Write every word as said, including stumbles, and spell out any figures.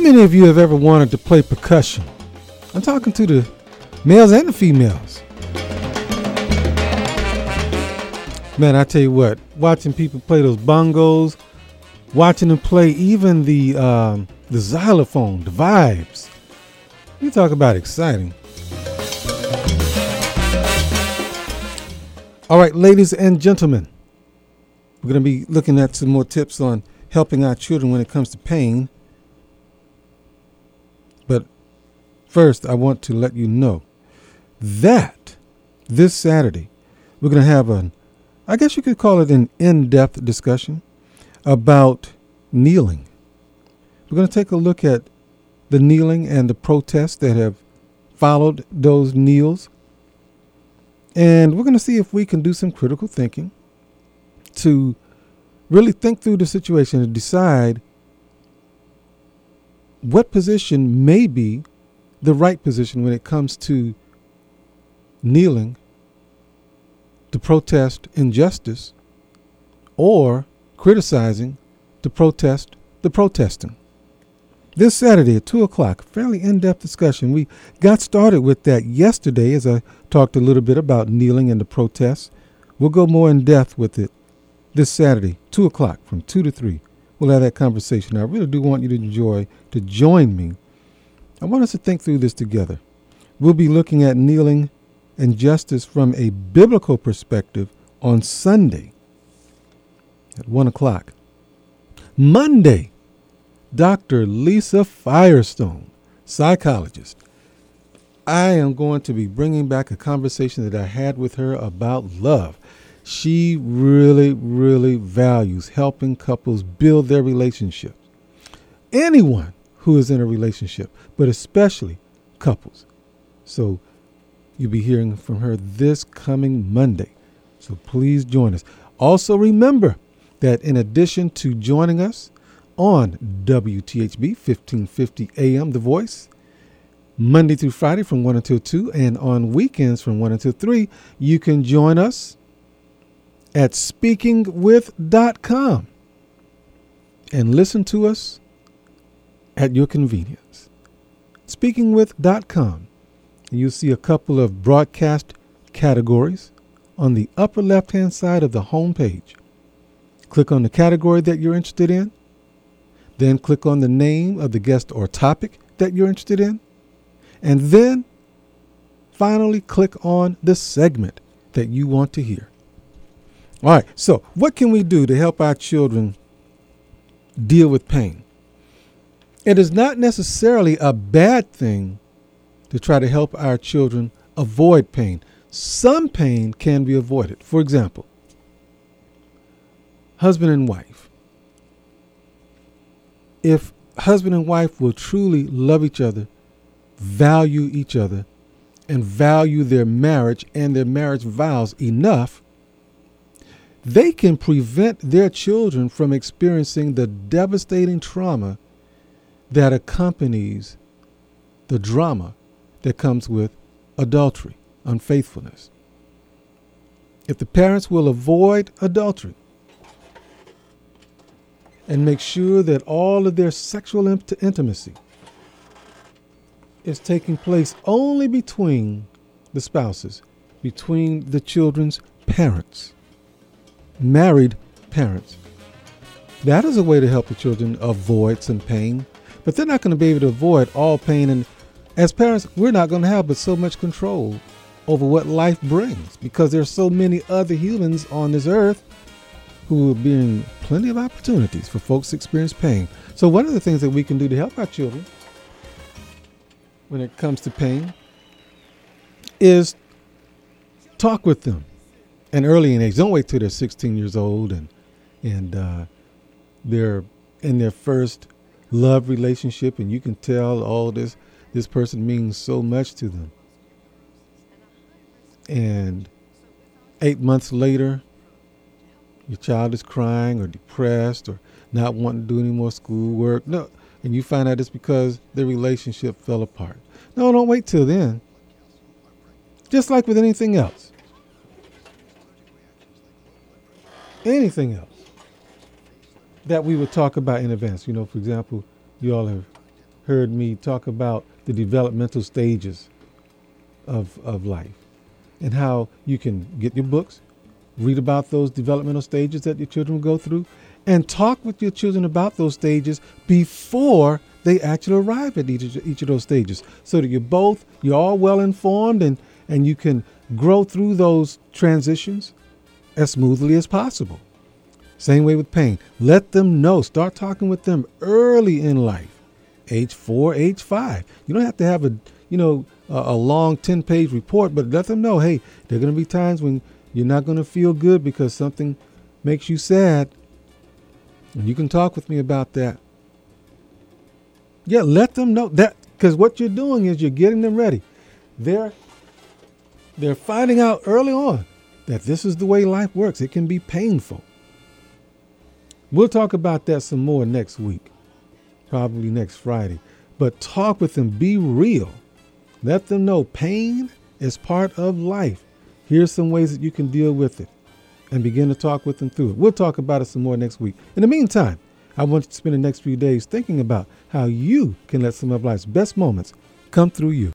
many of you have ever wanted to play percussion? I'm talking to the males and the females. Man, I tell you what, watching people play those bongos, watching them play even the um, the xylophone, the vibes. You talk about exciting. All right, ladies and gentlemen, we're going to be looking at some more tips on helping our children when it comes to pain. But first, I want to let you know that this Saturday, we're going to have an, I guess you could call it an in-depth discussion about kneeling. We're going to take a look at the kneeling and the protests that have followed those kneels. And we're going to see if we can do some critical thinking to really think through the situation and decide what position may be the right position when it comes to kneeling to protest injustice or criticizing to protest the protesting. This Saturday at two o'clock, fairly in-depth discussion. We got started with that yesterday as I talked a little bit about kneeling and the protests. We'll go more in depth with it this Saturday, two o'clock, from two to three. We'll have that conversation. I really do want you to enjoy, to join me. I want us to think through this together. We'll be looking at kneeling and justice from a biblical perspective on Sunday at one o'clock. Monday, Doctor Lisa Firestone, psychologist. I am going to be bringing back a conversation that I had with her about love. She really, really values helping couples build their relationships. Anyone who is in a relationship, but especially couples. So you'll be hearing from her this coming Monday. So please join us. Also remember that in addition to joining us on W T H B fifteen fifty A M, The Voice, Monday through Friday from one until two, and on weekends from one until three, you can join us at speaking with dot com and listen to us at your convenience. speaking with dot com. You'll see a couple of broadcast categories on the upper left-hand side of the home page. Click on the category that you're interested in. Then click on the name of the guest or topic that you're interested in. And then finally click on the segment that you want to hear. All right, so what can we do to help our children deal with pain? It is not necessarily a bad thing to try to help our children avoid pain. Some pain can be avoided. For example, husband and wife. If husband and wife will truly love each other, value each other, and value their marriage and their marriage vows enough, they can prevent their children from experiencing the devastating trauma that accompanies the drama that comes with adultery, unfaithfulness. If the parents will avoid adultery and make sure that all of their sexual int- intimacy is taking place only between the spouses, between the children's parents, married parents. That is a way to help the children avoid some pain, but they're not going to be able to avoid all pain. And as parents, we're not going to have but so much control over what life brings, because there's so many other humans on this earth who are being plenty of opportunities for folks to experience pain. So one of the things that we can do to help our children when it comes to pain is talk with them. And early in age, don't wait till they're sixteen years old and and uh, they're in their first love relationship, and you can tell all this this person means so much to them. And eight months later, your child is crying or depressed or not wanting to do any more schoolwork. No, and you find out it's because the relationship fell apart. No, don't wait till then. Just like with anything else. Anything else that we would talk about in advance. You know, for example, you all have heard me talk about the developmental stages of, of life and how you can get your books, read about those developmental stages that your children go through, and talk with your children about those stages before they actually arrive at each, each of those stages, so that you're both, you're all well informed, and, and you can grow through those transitions as smoothly as possible. Same way with pain. Let them know. Start talking with them early in life, age four, age five. You don't have to have a, you know, a, a long ten page report, but let them know, hey, there are going to be times when you're not going to feel good because something makes you sad. And you can talk with me about that. Yeah, let them know that, because what you're doing is you're getting them ready. They're, they're finding out early on that this is the way life works. It can be painful. We'll talk about that some more next week, probably next Friday. But talk with them. Be real. Let them know pain is part of life. Here's some ways that you can deal with it, and begin to talk with them through it. We'll talk about it some more next week. In the meantime, I want you to spend the next few days thinking about how you can let some of life's best moments come through you.